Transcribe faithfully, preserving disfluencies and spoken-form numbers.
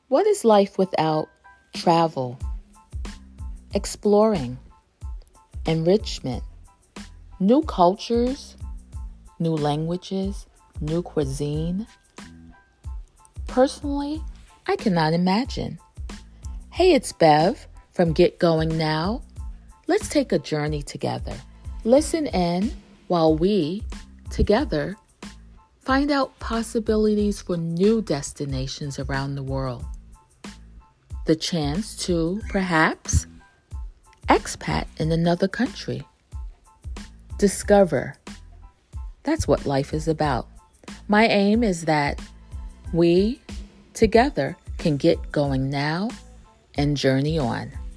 What is life without travel, exploring, enrichment, new cultures, new languages, new cuisine? Personally, I cannot imagine. Hey, it's Bev from Get Going Now. Let's take a journey together. Listen in while we, together, find out possibilities for new destinations around the world. The chance to, perhaps, expat in another country. Discover. That's what life is about. My aim is that we, together, can get going now and journey on.